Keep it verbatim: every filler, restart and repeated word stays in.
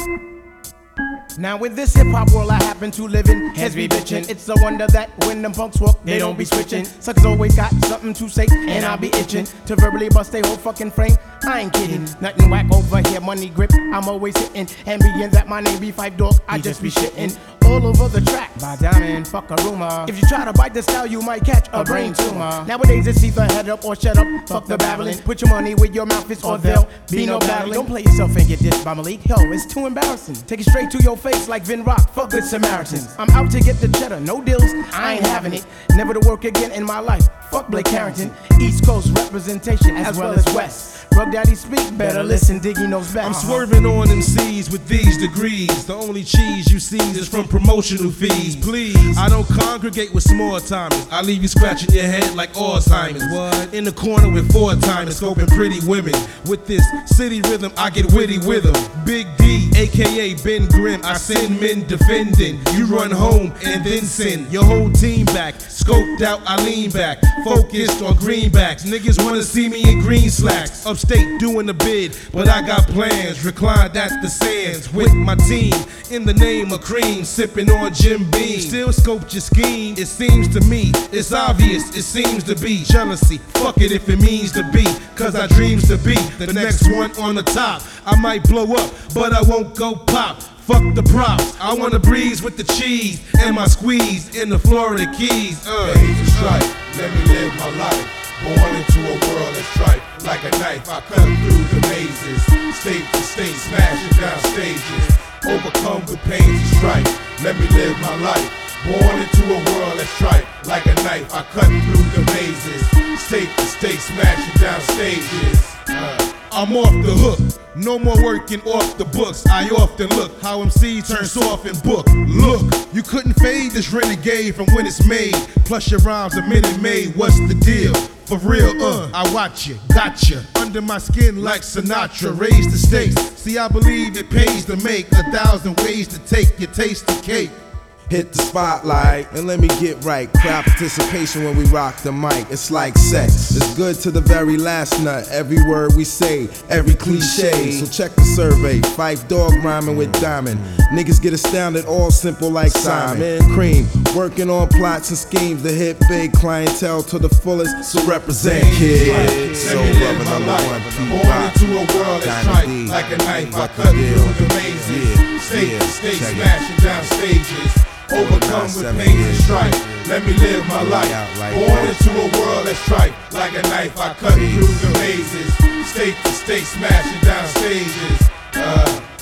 Now in this hip-hop world I happen to live in, heads be bitchin'. It's a wonder that when them punks walk, they don't be switching. Suckers always got something to say, and I be itching to verbally bust their whole fucking frame. I ain't kidding, nothing whack over here, money grip, I'm always hitting. And being that my name be Five Dog, I just be shitting all over the track. By diamond, fuck a rumor. If you try to bite the style, you might catch a brain tumor. Nowadays it's either head up or shut up, fuck the babbling. Put your money where your mouth is or there'll be no battling. Don't play yourself and get dissed by Malik, yo, it's too embarrassing. Take it straight to your face like Vin Rock, fuck good Samaritans. I'm out to get the cheddar, no deals, I ain't having it. Never to work again in my life, fuck Blake Carrington. East Coast representation as well as West. Rug Daddy speak, better listen, Diggy knows best. I'm swerving on M Cs with these degrees. The only cheese you see is from promotional fees. Please, I don't congregate with small timers. I leave you scratching your head like Alzheimer's. What? In the corner with four timers, scoping pretty women. With this city rhythm, I get witty with them. Big D, aka Ben Grimm, I send men defending. You run home and then send your whole team back. Scoped out, I lean back. Focused on greenbacks. Niggas wanna see me in green slacks. Upstate doing the bid, but I got plans. Reclined at the sands with my team. In the name of cream, sipping on Jim Beam. Still scoped your scheme, it seems to me. It's obvious, it seems to be. Jealousy, fuck it if it means to be. Cause I dreams to be the next one on the top. I might blow up, but I won't go pop. Fuck the props, I wanna breeze with the cheese and my squeeze in the Florida Keys. Uh. Age of strife, let me live my life. Born into a world of strife. Like a knife, I cut through the mazes. State to state, smashing down stages. Overcome with pain and strife. Let me live my life. Born into a world of strife. Like a knife, I cut through the mazes. State to state, smashing down stages. Uh. I'm off the hook, no more working off the books. I often look how M Cs turn soft and book. Look, you couldn't fade this renegade from when it's made. Plus your rhymes a minute made, what's the deal? For real, uh, I watch you, gotcha. Under my skin like Sinatra, raise the stakes. See, I believe it pays to make a thousand ways to take your taste of cake. Hit the spotlight and let me get right. Crowd participation when we rock the mic. It's like sex. It's good to the very last nut. Every word we say, every cliche. So check the survey. Five Dog rhyming with Diamond. Niggas get astounded, all simple like Simon. Cream, working on plots and schemes to hit big clientele to the fullest. So represent, kid. So rubbing on the one. Born into a world that's strife. Like a knife, I cut through the mazes. State to state, smashing down stages. Overcome with pain and strife. Let me live my life. Born into a world that's strife. Like a knife, I cut through the mazes. State to state, smashing down stages. Uh,